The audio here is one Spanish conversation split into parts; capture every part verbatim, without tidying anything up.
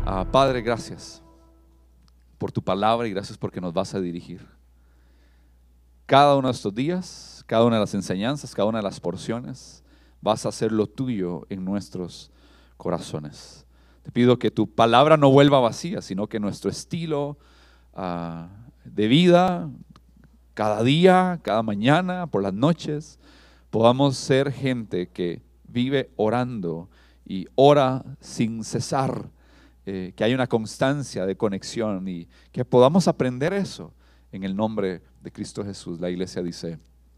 Uh, Padre, gracias por tu palabra y gracias porque nos vas a dirigir. Cada uno de estos días, cada una de las enseñanzas, cada una de las porciones, vas a hacer lo tuyo en nuestros corazones. Te pido que tu palabra no vuelva vacía, sino que nuestro estilo uh, de vida, cada día, cada mañana, por las noches, podamos ser gente que vive orando y ora sin cesar, eh, que haya una constancia de conexión y que podamos aprender eso en el nombre de Cristo Jesús. La iglesia dice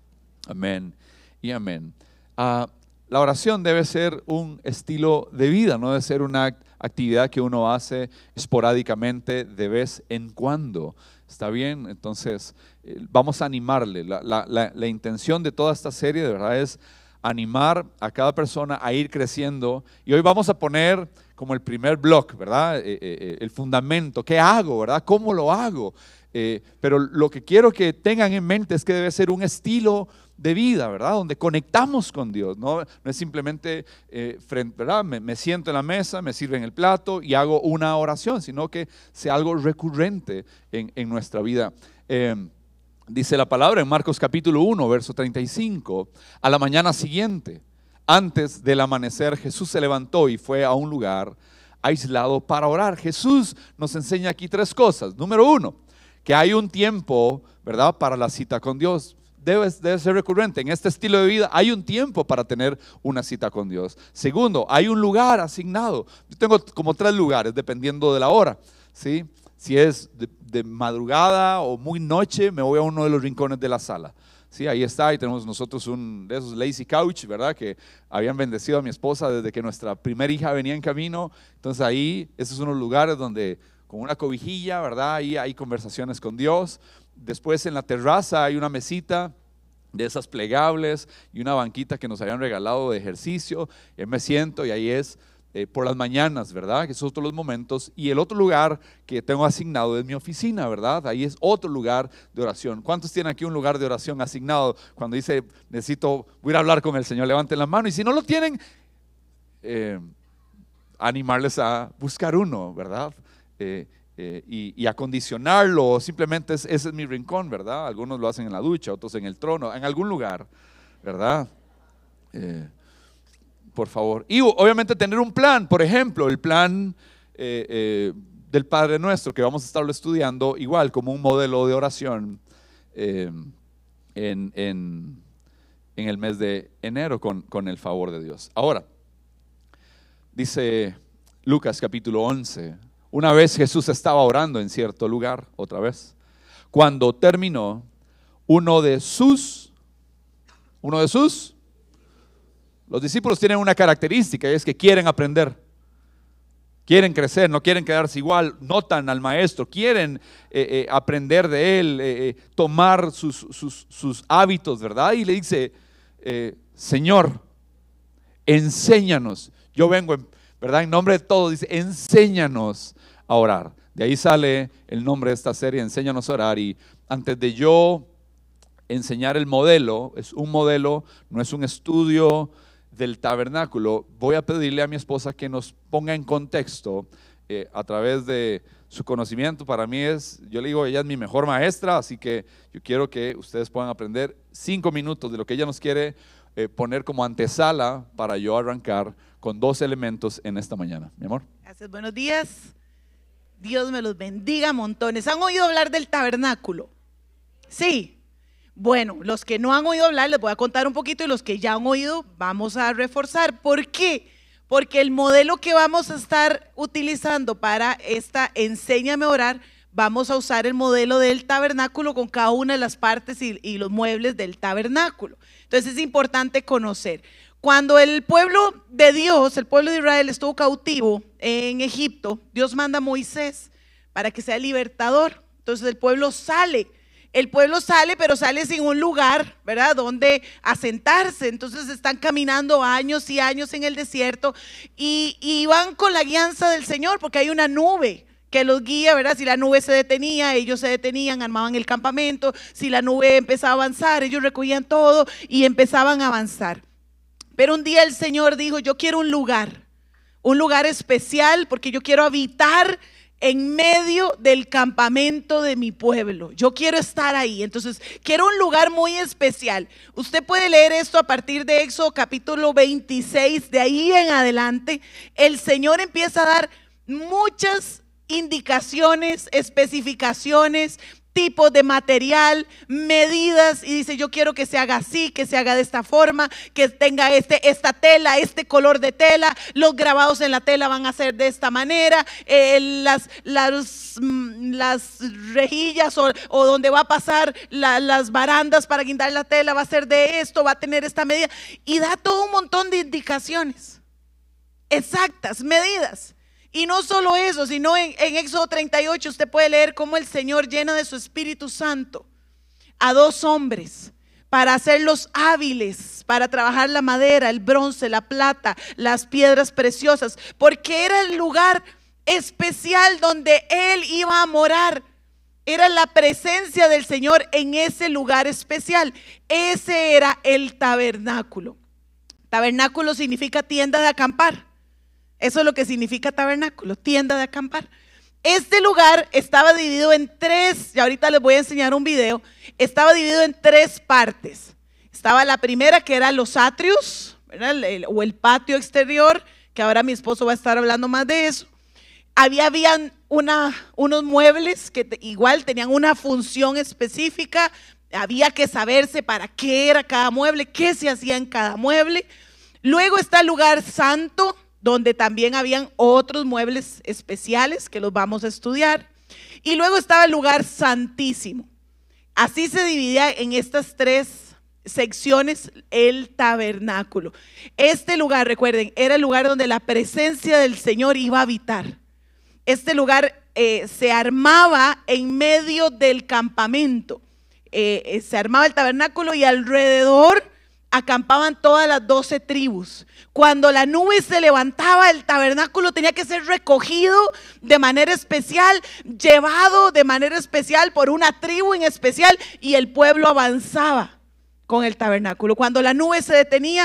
amén y amén. Uh, la oración debe ser un estilo de vida, no debe ser una actividad que uno hace esporádicamente de vez en cuando. ¿Está bien? Entonces eh, vamos a animarle. La, la, la, la intención de toda esta serie de verdad es animar a cada persona a ir creciendo, y hoy vamos a poner como el primer bloque, ¿verdad? Eh, eh, el fundamento, ¿qué hago, verdad? ¿Cómo lo hago? Eh, pero lo que quiero que tengan en mente es que debe ser un estilo de vida, ¿verdad? Donde conectamos con Dios, no, no es simplemente, eh, frente, ¿verdad? Me, me siento en la mesa, me sirven el plato y hago una oración, sino que sea algo recurrente en, en nuestra vida. Eh, dice la palabra en Marcos capítulo uno, verso treinta y cinco, a la mañana siguiente, antes del amanecer, Jesús se levantó y fue a un lugar aislado para orar. Jesús nos enseña aquí tres cosas. Número uno, que hay un tiempo, ¿verdad?, para la cita con Dios. Debe, debe ser recurrente. En este estilo de vida hay un tiempo para tener una cita con Dios. Segundo, hay un lugar asignado. Yo tengo como tres lugares dependiendo de la hora, ¿sí? Si es de, de madrugada o muy noche, me voy a uno de los rincones de la sala. Sí, ahí está, y tenemos nosotros un de esos lazy couch, ¿verdad? Que habían bendecido a mi esposa desde que nuestra primera hija venía en camino. Entonces ahí, esos son los lugares donde con una cobijilla, ¿verdad? Ahí hay conversaciones con Dios. Después en la terraza hay una mesita de esas plegables y una banquita que nos habían regalado de ejercicio. Y ahí me siento y ahí es eh, por las mañanas, ¿verdad? Que son todos los momentos. Y el otro lugar que tengo asignado es mi oficina, ¿verdad? Ahí es otro lugar de oración. ¿Cuántos tienen aquí un lugar de oración asignado? Cuando dice, necesito, voy a ir a hablar con el Señor, levanten la mano. Y si no lo tienen, eh, animarles a buscar uno, ¿verdad? Eh, eh, y, y acondicionarlo, simplemente es, ese es mi rincón, ¿verdad? Algunos lo hacen en la ducha, otros en el trono, en algún lugar, ¿verdad? Eh, por favor. Y obviamente tener un plan, por ejemplo, el plan eh, eh, del Padre Nuestro, que vamos a estarlo estudiando igual como un modelo de oración eh, en, en, en el mes de enero con, con el favor de Dios. Ahora, dice Lucas capítulo once, una vez Jesús estaba orando en cierto lugar, otra vez, cuando terminó, uno de sus, uno de sus, los discípulos tienen una característica, y es que quieren aprender, quieren crecer, no quieren quedarse igual, notan al maestro, quieren eh, eh, aprender de él, eh, eh, tomar sus, sus, sus hábitos, ¿verdad? Y le dice, eh, Señor, enséñanos, yo vengo en, ¿verdad? En nombre de todos, dice, enséñanos a orar. De ahí sale el nombre de esta serie, Enséñanos a orar. Y antes de yo enseñar el modelo, es un modelo, no es un estudio del tabernáculo, voy a pedirle a mi esposa que nos ponga en contexto eh, a través de su conocimiento. Para mí es, yo le digo, ella es mi mejor maestra, así que yo quiero que ustedes puedan aprender cinco minutos de lo que ella nos quiere eh, poner como antesala para yo arrancar con dos elementos en esta mañana. Mi amor. Gracias, buenos días. Dios me los bendiga montones. ¿Han oído hablar del tabernáculo? Sí. Bueno, los que no han oído hablar les voy a contar un poquito, y los que ya han oído vamos a reforzar. ¿Por qué? Porque el modelo que vamos a estar utilizando para esta Enséñame a orar, vamos a usar el modelo del tabernáculo con cada una de las partes y, y los muebles del tabernáculo. Entonces es importante conocer. Cuando el pueblo de Dios, el pueblo de Israel estuvo cautivo en Egipto, Dios manda a Moisés para que sea libertador. Entonces el pueblo sale, el pueblo sale, pero sale sin un lugar, ¿verdad?, donde asentarse. Entonces están caminando años y años en el desierto y, y van con la guianza del Señor, porque hay una nube que los guía, ¿verdad? Si la nube se detenía, ellos se detenían, armaban el campamento. Si la nube empezaba a avanzar, ellos recogían todo y empezaban a avanzar. Pero un día el Señor dijo, yo quiero un lugar, un lugar especial porque yo quiero habitar en medio del campamento de mi pueblo. Yo quiero estar ahí. Entonces, quiero un lugar muy especial. Usted puede leer esto a partir de Éxodo capítulo veintiséis. De ahí en adelante, el Señor empieza a dar muchas indicaciones, especificaciones, tipos de material, medidas, y dice: yo quiero que se haga así, que se haga de esta forma, que tenga este, esta tela, este color de tela, los grabados en la tela van a ser de esta manera, eh, las, las, las rejillas o, o donde va a pasar la, las barandas para guindar la tela va a ser de esto, va a tener esta medida, y da todo un montón de indicaciones exactas, medidas. Y no solo eso, sino en, en Éxodo treinta y ocho usted puede leer cómo el Señor llena de su Espíritu Santo a dos hombres para hacerlos hábiles, para trabajar la madera, el bronce, la plata, las piedras preciosas, porque era el lugar especial donde Él iba a morar. Era la presencia del Señor en ese lugar especial. Ese era el tabernáculo. Tabernáculo significa tienda de acampar. Eso es lo que significa tabernáculo, tienda de acampar. Este lugar estaba dividido en tres, y ahorita les voy a enseñar un video, estaba dividido en tres partes. Estaba la primera, que eran los atrios, ¿verdad? El, el, o el patio exterior, que ahora mi esposo va a estar hablando más de eso. Había habían una, unos muebles que te, igual tenían una función específica, había que saberse para qué era cada mueble, qué se hacía en cada mueble. Luego está el lugar santo, donde también habían otros muebles especiales que los vamos a estudiar. Y luego estaba el lugar santísimo. Así se dividía en estas tres secciones el tabernáculo. Este lugar, recuerden, era el lugar donde la presencia del Señor iba a habitar. Este lugar eh, se armaba en medio del campamento. Eh, eh, se armaba el tabernáculo y alrededor acampaban todas las doce tribus. Cuando la nube se levantaba, el tabernáculo tenía que ser recogido de manera especial, llevado de manera especial por una tribu en especial, y el pueblo avanzaba con el tabernáculo. Cuando la nube se detenía,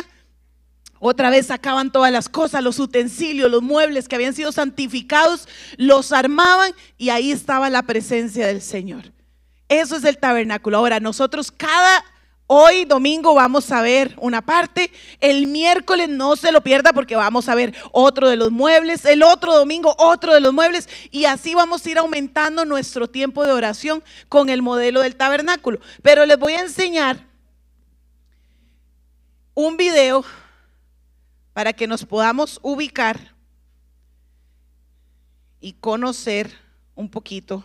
otra vez sacaban todas las cosas, los utensilios, los muebles que habían sido santificados, los armaban y ahí estaba la presencia del Señor. Eso es el tabernáculo. Ahora nosotros cada Hoy domingo vamos a ver una parte, el miércoles no se lo pierda porque vamos a ver otro de los muebles, el otro domingo otro de los muebles, y así vamos a ir aumentando nuestro tiempo de oración con el modelo del tabernáculo. Pero les voy a enseñar un video para que nos podamos ubicar y conocer un poquito.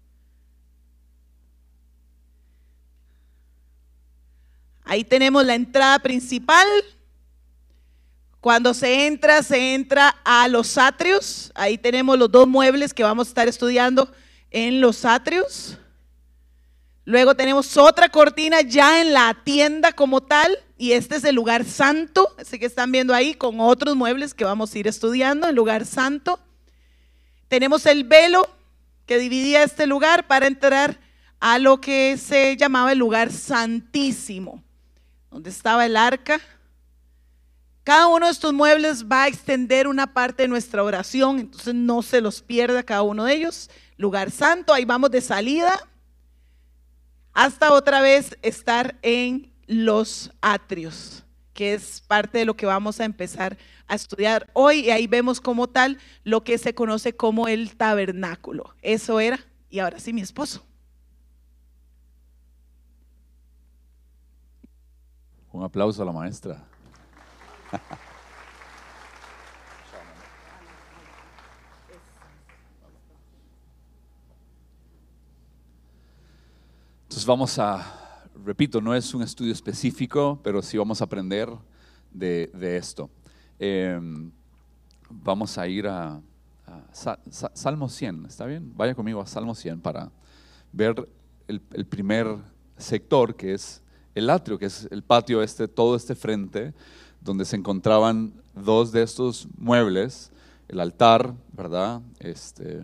Ahí tenemos la entrada principal. Cuando se entra, se entra a los atrios. Ahí tenemos los dos muebles que vamos a estar estudiando en los atrios. Luego tenemos otra cortina ya en la tienda como tal. Y este es el lugar santo, ese que están viendo ahí, con otros muebles que vamos a ir estudiando, el lugar santo. Tenemos el velo que dividía este lugar para entrar a lo que se llamaba el lugar santísimo, donde estaba el arca. Cada uno de estos muebles va a extender una parte de nuestra oración, entonces no se los pierda cada uno de ellos. Lugar santo, ahí vamos de salida hasta otra vez estar en los atrios, que es parte de lo que vamos a empezar a estudiar hoy, y ahí vemos como tal lo que se conoce como el tabernáculo. Eso era, y ahora sí mi esposo. Un aplauso a la maestra. Entonces vamos a, repito, no es un estudio específico, pero sí vamos a aprender de, de esto. Eh, vamos a ir a, a Sa, Sa, Salmo cien, ¿está bien? Vaya conmigo a Salmo cien para ver el, el primer sector, que es el atrio, que es el patio, este, todo este frente, donde se encontraban dos de estos muebles, el altar, ¿verdad? Este,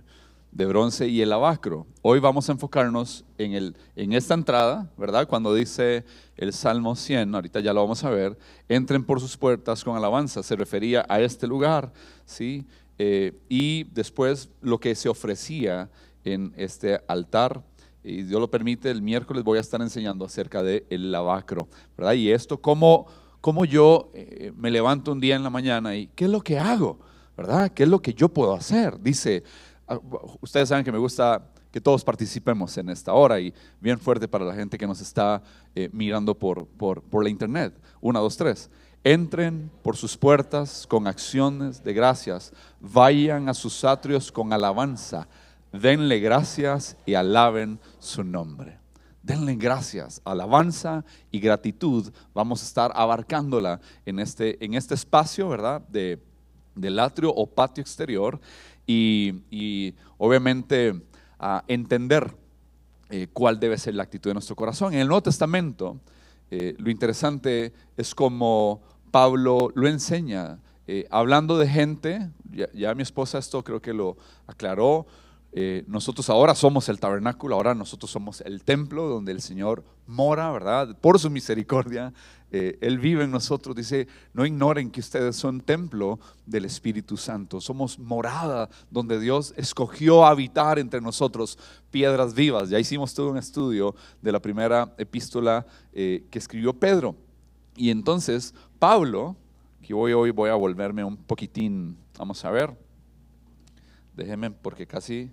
de bronce y el lavacro. Hoy vamos a enfocarnos en, el, en esta entrada, ¿verdad? Cuando dice el Salmo cien, ahorita ya lo vamos a ver, entren por sus puertas con alabanza, se refería a este lugar, ¿sí? Eh, y después lo que se ofrecía en este altar, y Dios lo permite, el miércoles voy a estar enseñando acerca del lavacro, ¿verdad? Y esto, cómo, cómo yo eh, me levanto un día en la mañana y ¿qué es lo que hago? ¿Verdad? ¿Qué es lo que yo puedo hacer? Dice, ustedes saben que me gusta que todos participemos en esta hora y bien fuerte para la gente que nos está eh, mirando por, por, por la internet. Una, dos, tres. Entren por sus puertas con acciones de gracias, vayan a sus atrios con alabanza, denle gracias y alaben su nombre. Denle gracias, alabanza y gratitud. Vamos a estar abarcándola en este, en este espacio, ¿verdad? De, del atrio o patio exterior. Y, y obviamente a entender eh, cuál debe ser la actitud de nuestro corazón. En el Nuevo Testamento, eh, lo interesante es cómo Pablo lo enseña, eh, hablando de gente, ya, ya mi esposa esto creo que lo aclaró, eh, nosotros ahora somos el tabernáculo, ahora nosotros somos el templo donde el Señor mora, ¿verdad? Por su misericordia. Eh, Él vive en nosotros, dice, no ignoren que ustedes son templo del Espíritu Santo, somos morada donde Dios escogió habitar entre nosotros, piedras vivas. Ya hicimos todo un estudio de la primera epístola eh, que escribió Pedro. Y entonces Pablo, que hoy, hoy voy a volverme un poquitín, vamos a ver, déjenme porque casi,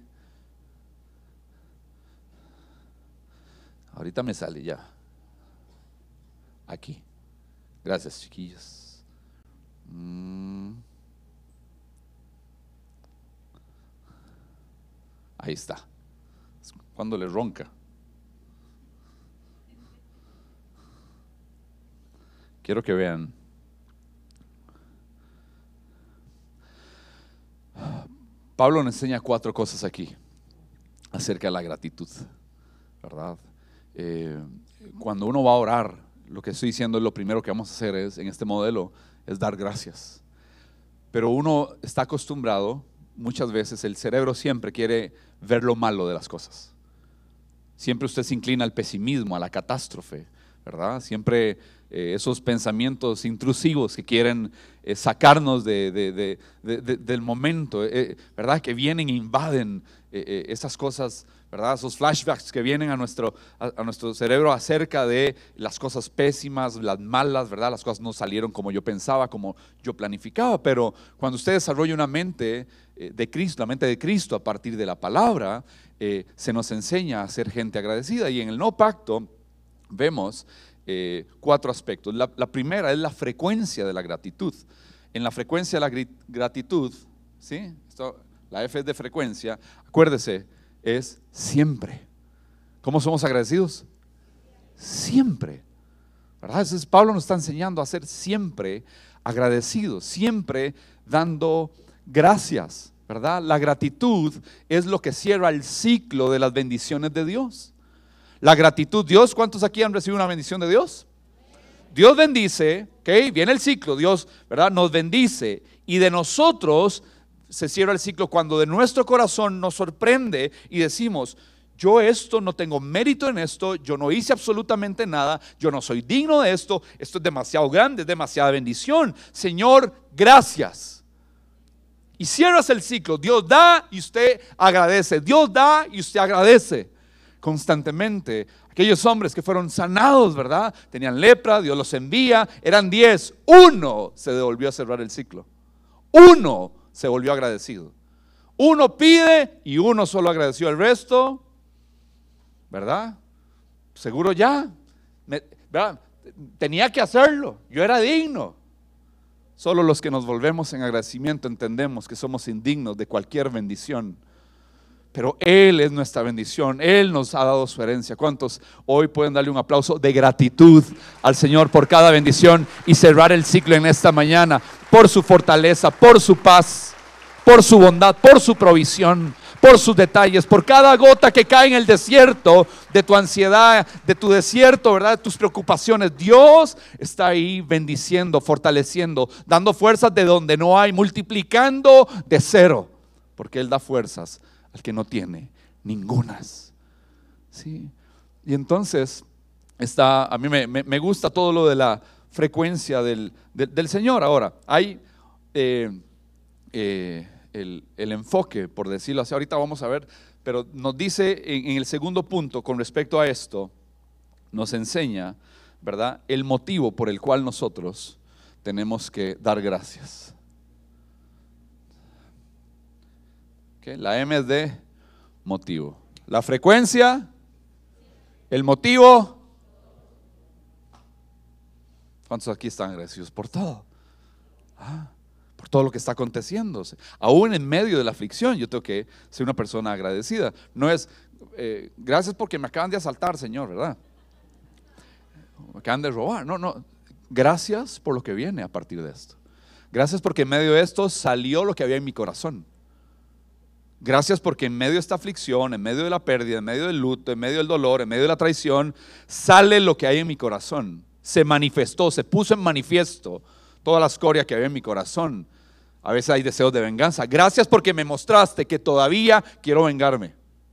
ahorita me sale ya, aquí. Gracias, chiquillos. Mm. Ahí está. Cuando le ronca. Quiero que vean. Pablo nos enseña cuatro cosas aquí acerca de la gratitud, ¿verdad? Eh, cuando uno va a orar, lo que estoy diciendo es lo primero que vamos a hacer es, en este modelo, es dar gracias. Pero uno está acostumbrado, muchas veces el cerebro siempre quiere ver lo malo de las cosas. Siempre usted se inclina al pesimismo, a la catástrofe, ¿verdad? Siempre eh, esos pensamientos intrusivos que quieren eh, sacarnos de, de, de, de, de, del momento, eh, ¿verdad? Que vienen e invaden eh, eh, esas cosas, ¿verdad? Esos flashbacks que vienen a nuestro, a, a nuestro cerebro acerca de las cosas pésimas, las malas, ¿verdad? Las cosas no salieron como yo pensaba, como yo planificaba. Pero cuando usted desarrolla una mente eh, de Cristo, la mente de Cristo a partir de la palabra, eh, se nos enseña a ser gente agradecida. Y en el nuevo pacto vemos eh, cuatro aspectos. La, la primera es la frecuencia de la gratitud. En la frecuencia de la gr- gratitud, ¿sí? Esto, la F es de frecuencia, acuérdese, es siempre. ¿Cómo somos agradecidos? Siempre, ¿verdad? Entonces Pablo nos está enseñando a ser siempre agradecidos, siempre dando gracias, ¿verdad? La gratitud es lo que cierra el ciclo de las bendiciones de Dios. La gratitud, Dios, ¿cuántos aquí han recibido una bendición de Dios? Dios bendice, ¿ok? Viene el ciclo, Dios, ¿verdad? Nos bendice y de nosotros se cierra el ciclo cuando de nuestro corazón nos sorprende y decimos, yo esto no tengo mérito en esto, yo no hice absolutamente nada, yo no soy digno de esto, esto es demasiado grande, es demasiada bendición. Señor, gracias. Y cierras el ciclo, Dios da y usted agradece, Dios da y usted agradece constantemente. Aquellos hombres que fueron sanados, ¿verdad? Tenían lepra, Dios los envía, eran diez, uno se devolvió a cerrar el ciclo, uno se volvió agradecido. Uno pide y uno solo agradeció. El resto, ¿verdad? Seguro ya, me, ¿verdad? Tenía que hacerlo, yo era digno. Solo los que nos volvemos en agradecimiento entendemos que somos indignos de cualquier bendición. Pero Él es nuestra bendición, Él nos ha dado su herencia. ¿Cuántos hoy pueden darle un aplauso de gratitud al Señor por cada bendición y cerrar el ciclo en esta mañana? Por su fortaleza, por su paz, por su bondad, por su provisión, por sus detalles, por cada gota que cae en el desierto de tu ansiedad, de tu desierto, ¿verdad? De tus preocupaciones. Dios está ahí bendiciendo, fortaleciendo, dando fuerzas de donde no hay, multiplicando de cero, porque Él da fuerzas al que no tiene ningunas. ¿Sí? Y entonces, está, a mí me, me, me gusta todo lo de la frecuencia del, del, del Señor. Ahora, hay eh, eh, el, el enfoque, por decirlo así, ahorita vamos a ver, pero nos dice en, en el segundo punto con respecto a esto, nos enseña, ¿verdad?, el motivo por el cual nosotros tenemos que dar gracias. ¿Okay? La M es de motivo. La frecuencia, el motivo. ¿Cuántos aquí están agradecidos por todo? Ah, por todo lo que está aconteciendo. Aún en medio de la aflicción, yo tengo que ser una persona agradecida. No es, eh, gracias porque me acaban de asaltar, Señor, ¿verdad? Me acaban de robar. No, no. Gracias por lo que viene a partir de esto. Gracias porque en medio de esto salió lo que había en mi corazón. Gracias porque en medio de esta aflicción, en medio de la pérdida, en medio del luto, en medio del dolor, en medio de la traición, sale lo que hay en mi corazón. Se manifestó, se puso en manifiesto toda la escoria que había en mi corazón. A veces hay deseos de venganza. Gracias porque me mostraste que todavía quiero vengarme,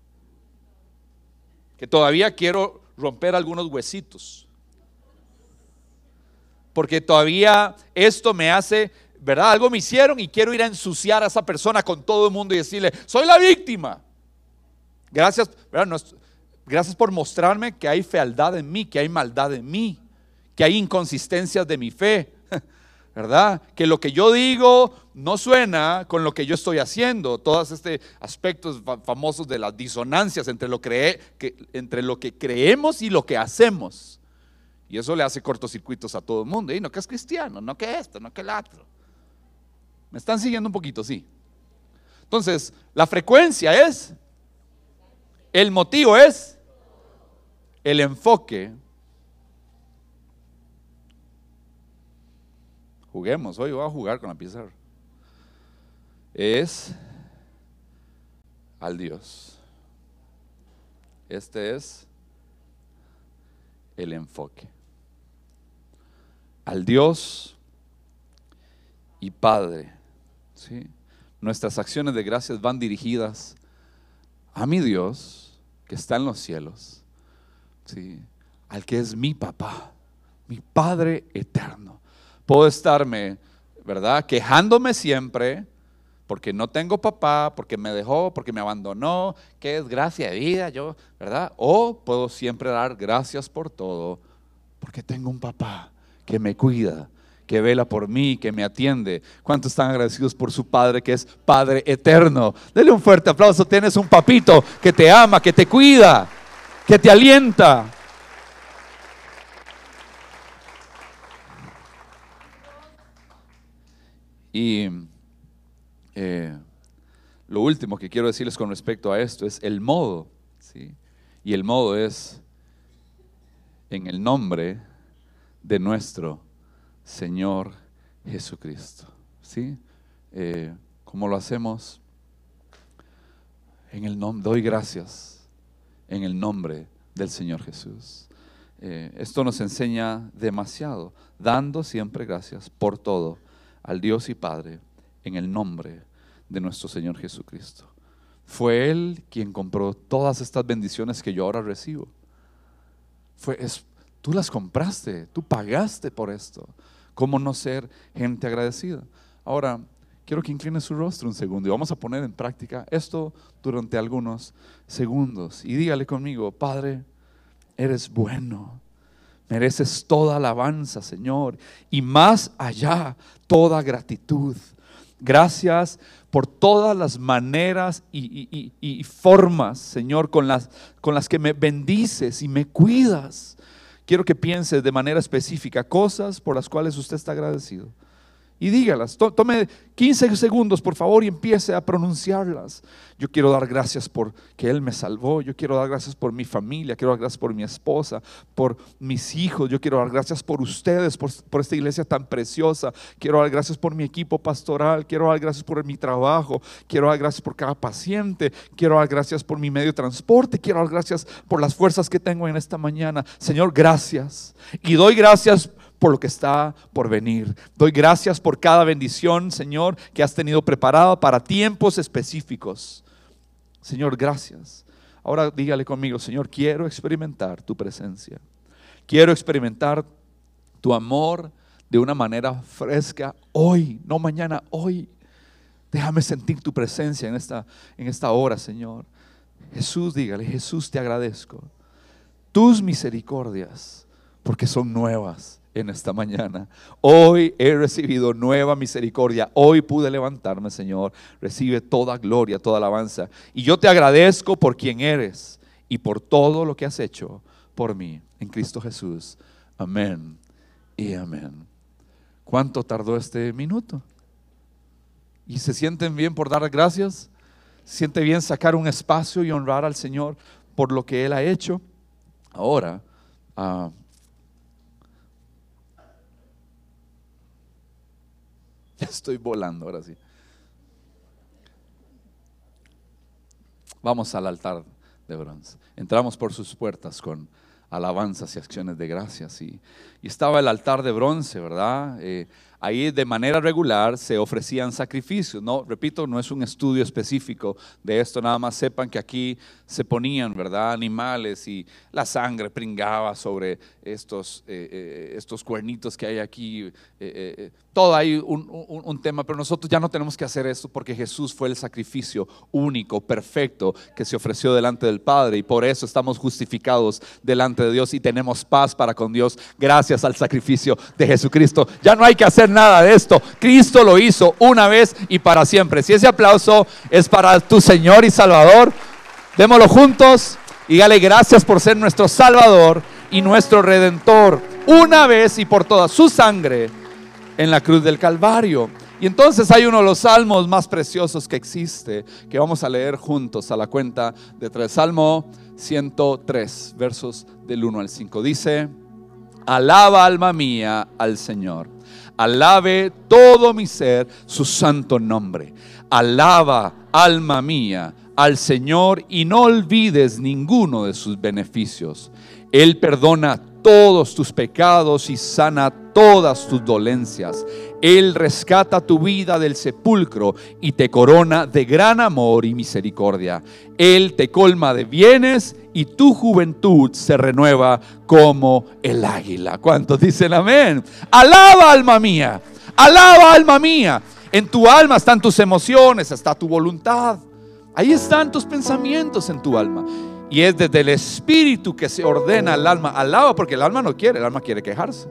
que todavía quiero romper algunos huesitos, porque todavía esto me hace, ¿verdad? Algo me hicieron y quiero ir a ensuciar a esa persona con todo el mundo y decirle, soy la víctima. Gracias, ¿verdad? No, gracias por mostrarme que hay fealdad en mí, que hay maldad en mí, que hay inconsistencias de mi fe, ¿verdad? Que lo que yo digo no suena con lo que yo estoy haciendo. Todos estos aspectos famosos de las disonancias entre lo, cree, que, entre lo que creemos y lo que hacemos. Y eso le hace cortocircuitos a todo el mundo. Y no que es cristiano, no que esto, no que el otro. ¿Me están siguiendo un poquito? Sí. Entonces, la frecuencia es, el motivo es, el enfoque. Juguemos, hoy voy a jugar con la pizarra. Es al Dios. Este es el enfoque. Al Dios y Padre. ¿Sí? Nuestras acciones de gracias van dirigidas a mi Dios que está en los cielos, ¿sí? Al que es mi papá, mi Padre eterno. Puedo estarme, ¿verdad?, quejándome siempre porque no tengo papá, porque me dejó, porque me abandonó, qué desgracia de vida, yo, ¿verdad? O puedo siempre dar gracias por todo porque tengo un papá que me cuida, que vela por mí, que me atiende. ¿Cuántos están agradecidos por su Padre que es Padre eterno? Dele un fuerte aplauso. Tienes un papito que te ama, que te cuida, que te alienta. Y eh, lo último que quiero decirles con respecto a esto es el modo, ¿sí? Y el modo es en el nombre de nuestro Señor Jesucristo, ¿sí? Eh, ¿Cómo lo hacemos? En el nombre, doy gracias en el nombre del Señor Jesús. Eh, esto nos enseña demasiado, dando siempre gracias por todo al Dios y Padre en el nombre de nuestro Señor Jesucristo. Fue Él quien compró todas estas bendiciones que yo ahora recibo. Fue, es, tú las compraste, tú pagaste por esto. ¿Cómo no ser gente agradecida? Ahora, quiero que incline su rostro un segundo y vamos a poner en práctica esto durante algunos segundos. Y dígale conmigo, Padre, eres bueno. Mereces toda alabanza, Señor, y más allá, toda gratitud. Gracias por todas las maneras y, y, y, y formas, Señor, con las, con las que me bendices y me cuidas. Quiero que pienses de manera específica cosas por las cuales usted está agradecido. Y dígalas, tome quince segundos por favor y empiece a pronunciarlas. Yo quiero dar gracias por que Él me salvó. Yo quiero dar gracias por mi familia. Quiero dar gracias por mi esposa, por mis hijos. Yo quiero dar gracias por ustedes, por, por esta iglesia tan preciosa. Quiero dar gracias por mi equipo pastoral. Quiero dar gracias por mi trabajo. Quiero dar gracias por cada paciente. Quiero dar gracias por mi medio de transporte. Quiero dar gracias por las fuerzas que tengo en esta mañana. Señor, gracias. Y doy gracias por lo que está por venir. Doy gracias por cada bendición, Señor, que has tenido preparada para tiempos específicos. Señor, gracias. Ahora dígale conmigo, Señor, quiero experimentar tu presencia. Quiero experimentar tu amor de una manera fresca hoy, no mañana, hoy. Déjame sentir tu presencia en esta, en esta hora, Señor. Jesús, dígale, Jesús, te agradezco tus misericordias porque son nuevas en esta mañana. Hoy he recibido nueva misericordia. Hoy pude levantarme, Señor. Recibe toda gloria, toda alabanza. Y yo te agradezco por quien eres y por todo lo que has hecho por mí en Cristo Jesús. Amén y amén. ¿Cuánto tardó este minuto? ¿Y se sienten bien por dar gracias? ¿Se siente bien sacar un espacio y honrar al Señor por lo que Él ha hecho? Ahora, uh, ya estoy volando, ahora sí. Vamos al altar de bronce. Entramos por sus puertas con alabanzas y acciones de gracias. Y, y estaba el altar de bronce, ¿verdad? Eh, ahí de manera regular se ofrecían sacrificios. No, repito, no es un estudio específico de esto, nada más sepan que aquí se ponían, ¿verdad?, animales y la sangre pringaba sobre estos, eh, eh, estos cuernitos que hay aquí. Eh, eh, todo hay un, un, un tema, pero nosotros ya no tenemos que hacer esto porque Jesús fue el sacrificio único, perfecto, que se ofreció delante del Padre, y por eso estamos justificados delante de Dios y tenemos paz para con Dios gracias al sacrificio de Jesucristo. Ya no hay que hacer nada de esto. Cristo lo hizo una vez y para siempre. Si ese aplauso es para tu Señor y Salvador, démoslo juntos y dale gracias por ser nuestro Salvador y nuestro Redentor, una vez y por toda su sangre en la cruz del Calvario. Y entonces hay uno de los salmos más preciosos que existe, que vamos a leer juntos a la cuenta de tres. Salmo ciento tres, versos del uno al cinco. Dice: alaba, alma mía, al Señor. Alabe todo mi ser su santo nombre. Alaba, alma mía, al Señor, y no olvides ninguno de sus beneficios. Él perdona todos tus pecados y sana todas tus dolencias. Él rescata tu vida del sepulcro y te corona de gran amor y misericordia. Él te colma de bienes y tu juventud se renueva como el águila. ¿Cuántos dicen amén? Alaba, alma mía, alaba, alma mía. En tu alma están tus emociones, está tu voluntad. Ahí están tus pensamientos en tu alma. Y es desde el espíritu que se ordena el alma. Alaba, porque el alma no quiere, el alma quiere quejarse.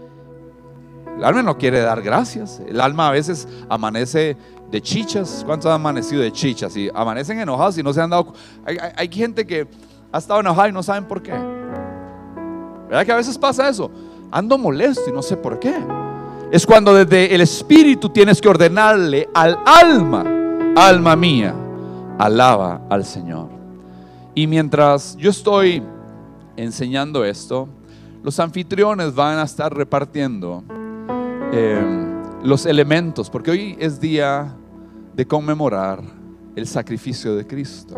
El alma no quiere dar gracias. El alma a veces amanece de chichas. ¿Cuántos han amanecido de chichas? Y amanecen enojados y no se han dado. Hay, hay, hay gente que ha estado enojada y no saben por qué. ¿Verdad que a veces pasa eso? Ando molesto y no sé por qué. Es cuando desde el espíritu tienes que ordenarle al alma: alma mía, alaba al Señor. Y mientras yo estoy enseñando esto, los anfitriones van a estar repartiendo eh, los elementos, porque hoy es día de conmemorar el sacrificio de Cristo.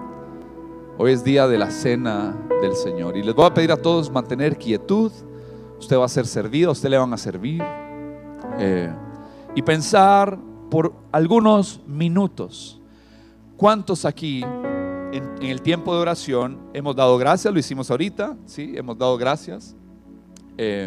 Hoy es día de la cena del Señor. Y les voy a pedir a todos mantener quietud. Usted va a ser servido, a usted le van a servir. Eh, y pensar por algunos minutos, ¿cuántos aquí En, en el tiempo de oración hemos dado gracias? Lo hicimos ahorita, ¿sí? Hemos dado gracias eh,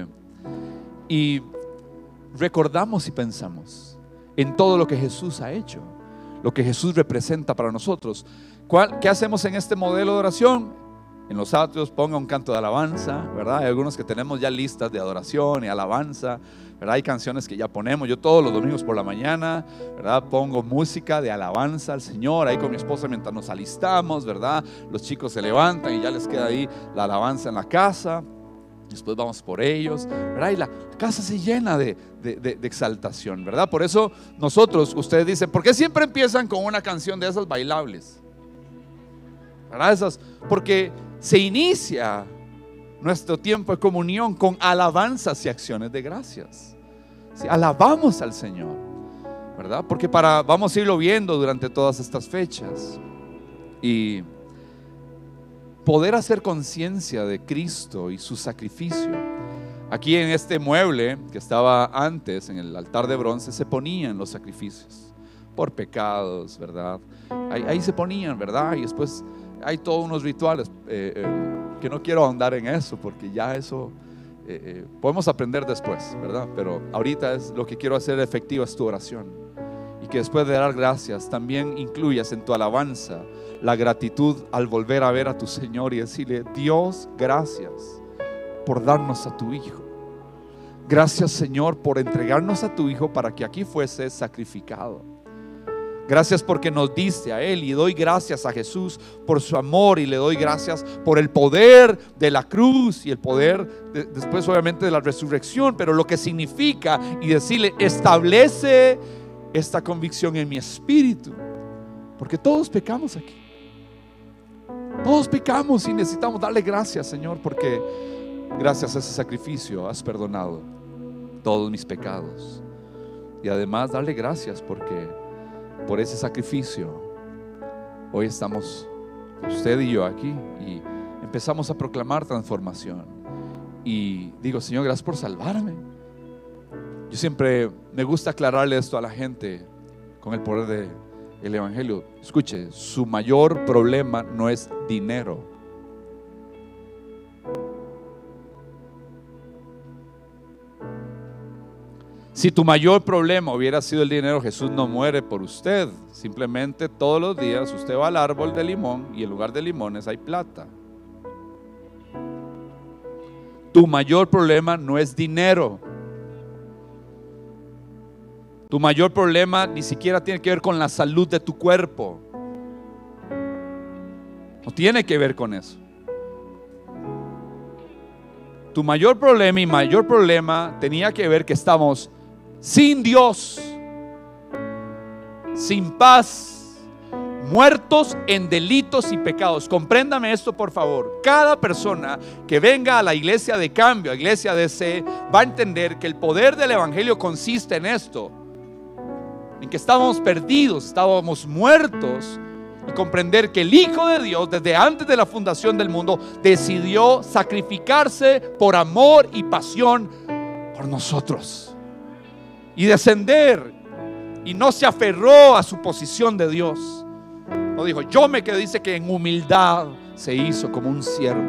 y recordamos y pensamos en todo lo que Jesús ha hecho, lo que Jesús representa para nosotros. ¿Cuál, ¿Qué hacemos en este modelo de oración? En los atrios ponga un canto de alabanza, ¿verdad? Hay algunos que tenemos ya listas de adoración y alabanza, ¿verdad? Hay canciones que ya ponemos. Yo todos los domingos por la mañana, ¿verdad?, pongo música de alabanza al Señor ahí con mi esposa mientras nos alistamos, ¿verdad? Los chicos se levantan y ya les queda ahí la alabanza en la casa. Después vamos por ellos, ¿verdad? Y la casa se llena de, de, de, de exaltación, ¿verdad? Por eso nosotros, ustedes dicen, ¿por qué siempre empiezan con una canción de esas bailables? ¿Verdad? Esas, porque se inicia nuestro tiempo de comunión con alabanzas y acciones de gracias. ¿Sí? Alabamos al Señor, ¿verdad? Porque para, vamos a irlo viendo durante todas estas fechas. Y poder hacer conciencia de Cristo y su sacrificio. Aquí en este mueble que estaba antes, en el altar de bronce, se ponían los sacrificios por pecados, ¿verdad? Ahí, ahí se ponían, ¿verdad? Y después hay todos unos rituales eh, eh, que no quiero ahondar en eso, porque ya eso eh, eh, podemos aprender después, ¿verdad? Pero ahorita es lo que quiero hacer efectiva es tu oración, y que después de dar gracias también incluyas en tu alabanza la gratitud al volver a ver a tu Señor y decirle: Dios, gracias por darnos a tu Hijo. Gracias, Señor, por entregarnos a tu Hijo para que aquí fuese sacrificado. Gracias porque nos diste a Él, y doy gracias a Jesús por su amor, y le doy gracias por el poder de la cruz y el poder de, después obviamente de la resurrección, pero lo que significa, y decirle: establece esta convicción en mi espíritu, porque todos pecamos aquí, todos pecamos y necesitamos darle gracias, Señor, porque gracias a ese sacrificio has perdonado todos mis pecados. Y además darle gracias porque por ese sacrificio hoy estamos usted y yo aquí, y empezamos a proclamar transformación. Y digo: Señor, gracias por salvarme. Yo siempre me gusta aclararle esto a la gente con el poder del Evangelio. Escuche, su mayor problema no es dinero. Si tu mayor problema hubiera sido el dinero, Jesús no muere por usted. Simplemente todos los días usted va al árbol de limón y en lugar de limones hay plata. Tu mayor problema no es dinero. Tu mayor problema ni siquiera tiene que ver con la salud de tu cuerpo. No tiene que ver con eso. Tu mayor problema y mayor problema tenía que ver que estamos sin Dios, sin paz, muertos en delitos y pecados. Compréndame esto, por favor. Cada persona que venga a la iglesia de Cambio, a iglesia D C, va a entender que el poder del Evangelio consiste en esto, en que estábamos perdidos, estábamos muertos, y comprender que el Hijo de Dios, desde antes de la fundación del mundo, decidió sacrificarse por amor y pasión por nosotros, y descender, y no se aferró a su posición de Dios. No dijo: yo me quedé. Dice que en humildad se hizo como un siervo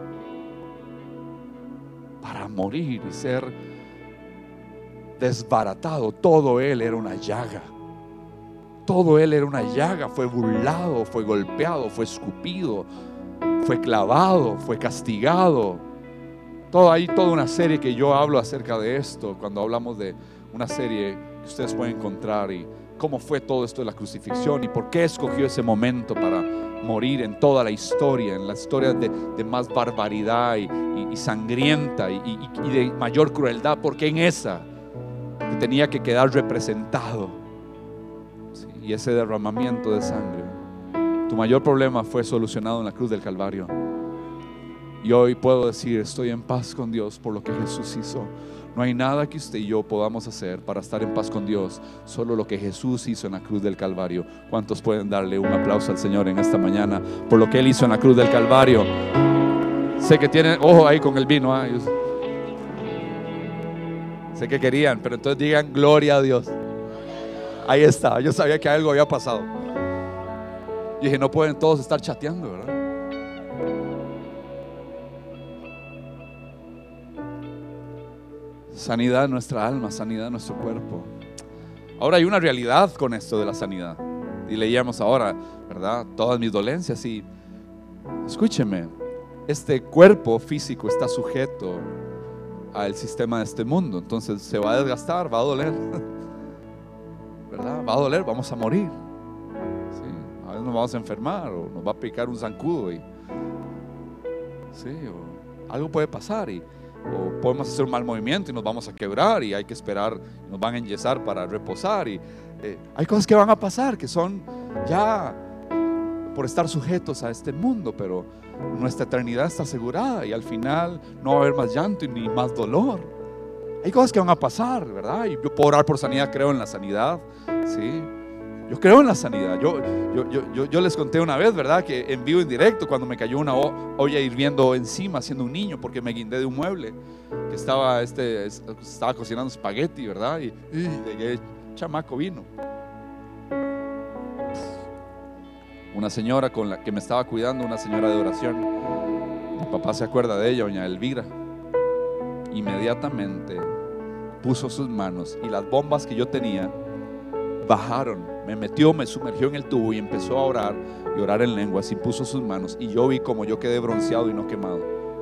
para morir y ser desbaratado. Todo Él era una llaga. Todo Él era una llaga. Fue burlado, fue golpeado, fue escupido, fue clavado, fue castigado. Todo ahí, toda una serie que yo hablo acerca de esto, cuando hablamos de una serie que ustedes pueden encontrar, y cómo fue todo esto de la crucifixión y por qué escogió ese momento para morir en toda la historia, en la historia de, de más barbaridad y, y, y sangrienta y, y, y de mayor crueldad. Porque en esa que tenía que quedar representado, ¿sí? Y ese derramamiento de sangre, tu mayor problema fue solucionado en la cruz del Calvario. Y hoy puedo decir: estoy en paz con Dios por lo que Jesús hizo. No hay nada que usted y yo podamos hacer para estar en paz con Dios, solo lo que Jesús hizo en la cruz del Calvario. ¿Cuántos pueden darle un aplauso al Señor en esta mañana por lo que Él hizo en la cruz del Calvario? Sé que tienen ojo ahí con el vino, ¿eh? Sé que querían, pero entonces digan: gloria a Dios. Ahí está. Yo sabía que algo había pasado. Y dije: no pueden todos estar chateando, ¿verdad? Sanidad en nuestra alma, sanidad en nuestro cuerpo. Ahora hay una realidad con esto de la sanidad, y leíamos ahora, ¿verdad? Todas mis dolencias. Y escúcheme, este cuerpo físico está sujeto al sistema de este mundo, entonces se va a desgastar, va a doler, ¿verdad? Va a doler, vamos a morir, ¿sí? A veces nos vamos a enfermar, o nos va a picar un zancudo, y, ¿sí? O algo puede pasar, y o podemos hacer un mal movimiento y nos vamos a quebrar, y hay que esperar, nos van a enyesar para reposar, y eh, hay cosas que van a pasar que son ya por estar sujetos a este mundo, pero nuestra eternidad está asegurada, y al final no va a haber más llanto ni más dolor. Hay cosas que van a pasar, ¿verdad? Y yo puedo orar por sanidad, creo en la sanidad, ¿sí? Yo creo en la sanidad. Yo, yo, yo, yo, yo les conté una vez, ¿verdad? Que en vivo, en directo, cuando me cayó una olla hirviendo encima siendo un niño, porque me guindé de un mueble que estaba, este, estaba cocinando espagueti, ¿verdad? Y, y de qué chamaco vino. una señora con la que me estaba cuidando, una señora de oración. Mi papá se acuerda de ella, doña Elvira. Inmediatamente puso sus manos y las bombas que yo tenía bajaron. Me metió, me sumergió en el tubo y empezó a orar y orar en lenguas y puso sus manos, y yo vi como yo quedé bronceado y no quemado.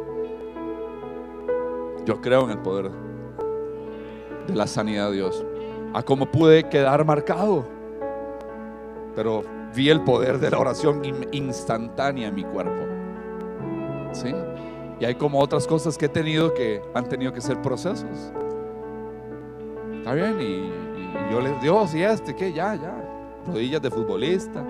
Yo creo en el poder de la sanidad de Dios. A cómo pude quedar marcado, pero vi el poder de la oración instantánea en mi cuerpo. ¿Sí? Y hay como otras cosas que he tenido que han tenido que ser procesos. Está bien, y, y yo le Dios, y este, que ya, ya, rodillas de futbolista,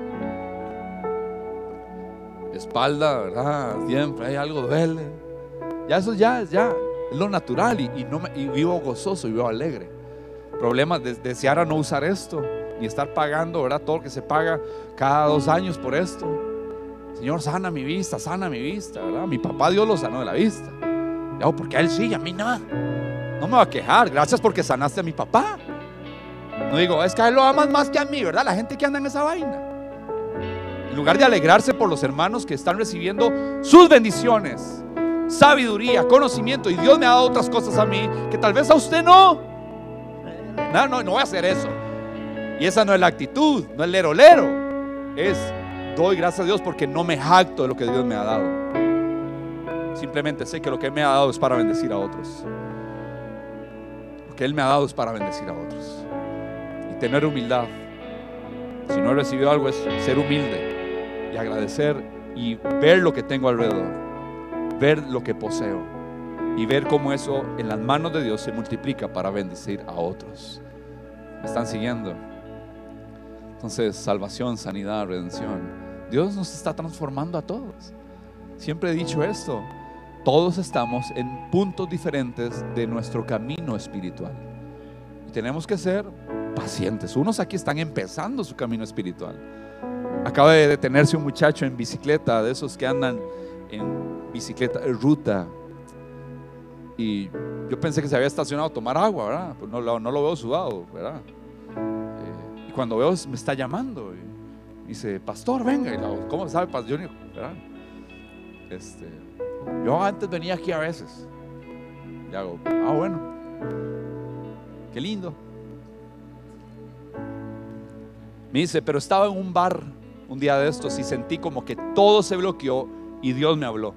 espalda, ¿verdad? Siempre hay algo duele. Ya eso ya, ya es lo natural, y, y, no me, y vivo gozoso y vivo alegre. Problemas de desear a no usar esto, ni estar pagando, ¿verdad? Todo lo que se paga cada dos años por esto. Señor, sana mi vista, sana mi vista, ¿verdad? Mi papá Dios lo sanó de la vista. Ya, porque a él sí, a mí nada. No me va a quejar, gracias porque sanaste a mi papá. No digo, es que a él lo amas más que a mí, ¿verdad? La gente que anda en esa vaina, en lugar de alegrarse por los hermanos que están recibiendo sus bendiciones, sabiduría, conocimiento, y Dios me ha dado otras cosas a mí que tal vez a usted no. No, no, no voy a hacer eso. Y esa no es la actitud, no es lero lero. Es, doy gracias a Dios porque no me jacto de lo que Dios me ha dado. Simplemente sé que lo que me ha dado es para bendecir a otros. Lo que Él me ha dado es para bendecir a otros. Y tener humildad. Si no he recibido algo, es ser humilde y agradecer y ver lo que tengo alrededor, ver lo que poseo y ver cómo eso en las manos de Dios se multiplica para bendecir a otros. ¿Me están siguiendo? Entonces, salvación, sanidad, redención. Dios nos está transformando a todos. Siempre he dicho esto: todos estamos en puntos diferentes de nuestro camino espiritual y tenemos que ser pacientes. Unos aquí están empezando su camino espiritual. Acaba de detenerse un muchacho en bicicleta, de esos que andan en bicicleta en ruta, y yo pensé que se había estacionado a tomar agua, ¿verdad? Pues no, no lo veo sudado, ¿verdad? Eh, y cuando veo, me está llamando y dice: pastor, venga. Y la, ¿cómo sabe, pastor Junior? ¿Verdad? Este, yo antes venía aquí a veces. Y hago, ah, bueno, qué lindo. Me dice, pero estaba en un bar un día de estos y sentí como que todo se bloqueó y Dios me habló.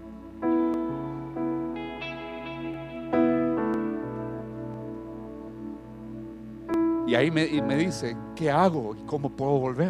Y ahí me, y me dice, ¿qué hago? ¿Y cómo puedo volver?